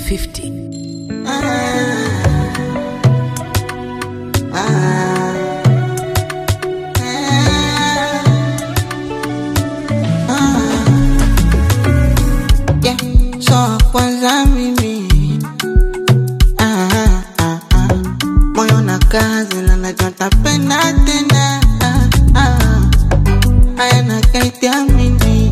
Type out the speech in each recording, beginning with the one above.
50. Yeah, so kwanza mimi moyo na kazi na najua tapenda tena haya na kaitia mimi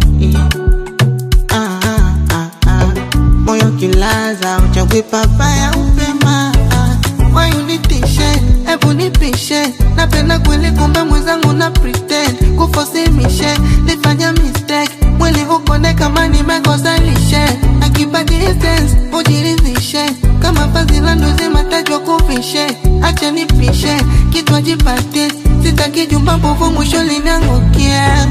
moyo kilaza uchagui papaya upema wayunitishe ebu nipishe napenda kweli kumbe mwenzangu na pretend kufosimishe nifanya mistake mwili ukone kama nimekosa lishe akipa distance ujiridhishe kama fazila ndozi matajwa kufishe acha nipishe kitwa jipatie sitaki jumba mbovu mwisho linangukia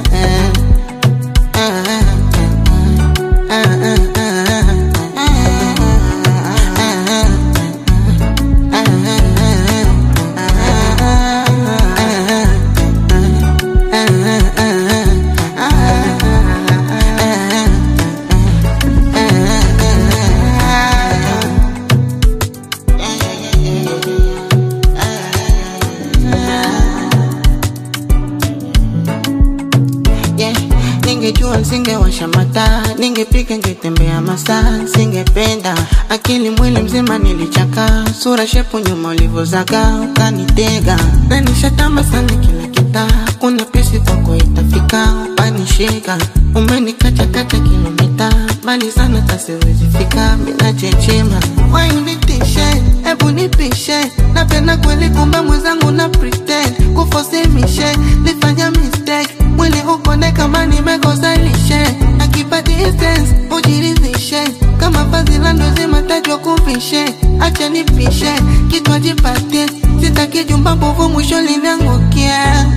Ningejua nisingewasha mataa, ningepika ningetembea masaa, singependa akili mwili mzima nilichaka, sura shepu nyuma ulivyozaga ukanitega, na nishatamba sana kila kitaa, kuna pesi kwako itafika upanishika, umenikacha kata kilomita mbali sana tasiwezi fika, mina chechema wayunitishe ebu nipishe napenda kweli kumbe mwenzangu na pretend kufosimishe nifanya mistake mwili ukone kama nimekosa lishe akipa distance ujiridhishe kama fazila ndozi matajwa kufishe acha nipishe kitwa jipatie sitaki jumba mbovu mwisho linangukia